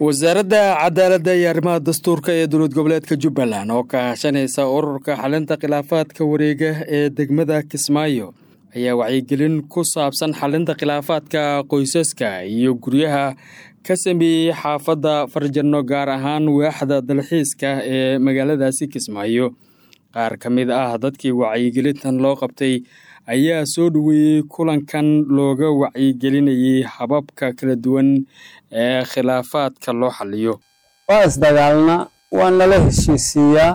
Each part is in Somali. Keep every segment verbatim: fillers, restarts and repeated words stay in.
wasaaradda cadaaladda iyo arrimaha dastuurka ee dowlad goboleedka Jubbaland oo ka hashanaysa ururka xalinta khilaafaadka wareega ee degmada Kismaayo ayaa wacyigelin ku saabsan xalinta khilaafaadka qoysaska iyo guryaha ka sameeyay xaafadda Farjano gaar ahaan waaxda dalxiiska ee magaaladaasi Kismaayo. qaar ka mid ah dadkii wacyigelintan loo qabtay ayaa soo dhaweeyay kulankan looga wacyigelinayay hababka kala duwan ee khilaafaadka loo xaliyo. waa isdagaalna waa nala heshiisiyaa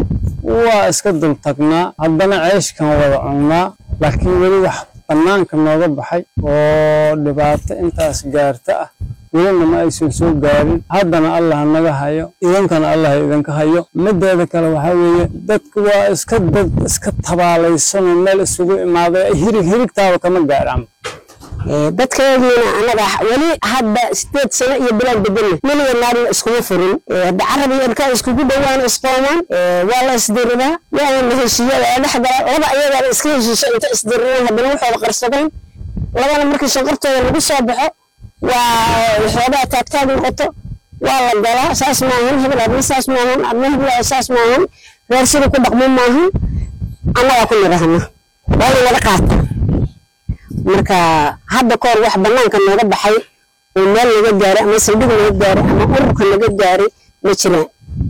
waa iska dul tagnaa haddana ceeshkan wada cunnaa laakiin weli wax bannaanka nooga baxay oo dhibaato intaas gaarta ah weli ma aysan soo gaarin. haddana Allah naga hayo idankana Allah idanka hayo. mideeda kale waxa weeye dadku waa iska dad iska tabaalaysan meel isugu imaaday hirig hirigtaaba kama gaaraan. dadkeedina anaga wali hadda sideed sano iyo bilaad bedel waliba naarna isku furin hadda carabi ilka isku dhawaan isqooman waa la isdiraa waa la heshiiyay dhaxda laba ayaga iska heshiisay inta isdiraa hadana wuxuu qarsadeen labana markii shaqartooda lagu soo baxo waa xoolaha taagtaag noqoto waa la galaa saas maahan hebel saas maahan abnaha saas maahan reersida ku dhaqmo maahan anaga ku nirahna waa la qaata marka hadda koor wax banaanka nooga baxay oo meel laga gaaray ama saldhig laga gaaray ama ururka laga gaaray ma jiraan.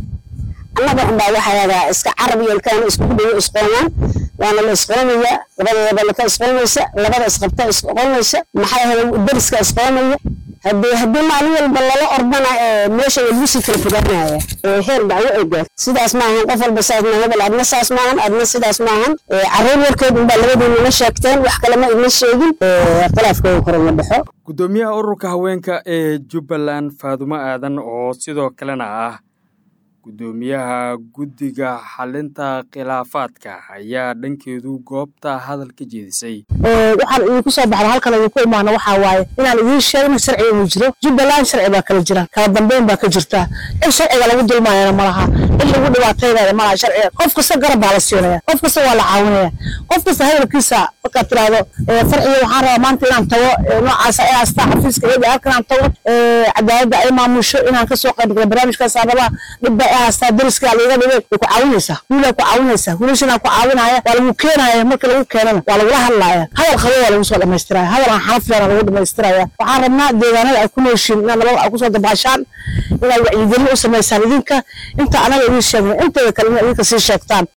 annaga baa waxa yaga iska carabi ilkaan isku dhaw isqoomaan waana la isqoomaya labada la ka isqoomaysa labada isqabta isqoomaysa maxay ahayd dariska isqoomaya hadii hadii maalin walba la ordana meesha lagu sii kala fogaanaya heer dacwo oo gaar sidaas ma ahan qof walba saad ma hebel adna saas ma ahan adna sidaas ma ahan caruur warkeed baa labadii la sheegteen wax kale ma idin sheegin khilaafka kor la baxo. gudoomiyaha ururka haweenka ee Jubbaland Faadumo Aadan oo sidoo kalena ah gudoomiyaha guddiga xalinta khilaafaadka ayaa dhankeedu goobta hadal ka jeedisay. ee waxaan idin ku soo baxay halkan ay ku imaano waxa waaye inaan idin sheegno sharciga uu jiro Jubbaland sharci baa kala jira kala dambeyn baa ka jirta in sharciga lagu dulmaayana malaha in lagu dhibaateeyo malaha sharciga qof kasta garab baa la siinaya qof kasta waa la caawinaya qof kasta hadalkiisa ka tiraado ee farciga waxaan rabaa maanta inaan tago noocaas ay asta xafiiska ee halkan aan tago ee cadaaladda ay maamusho inaan ka soo qayb galo barnaamijkaas rabaa dhibba asta dariska laga dhigay ku caawinaysa wila ku caawinaysa wiilashana ku caawinaya waa lagu keenaya marka lagu keenana waa lagu hadlaaya hadal qabo waa lagu soo dhameystiraya hadal aan xarafyana lagu dhameystiraya waxaan rabnaa deegaanada ay ku nooshiin in laba ay ku soo dabaashaan in ay wacyigelin u sameeyaan idinka inta anaga idin sheegno inta kale idinka sii sheegtaan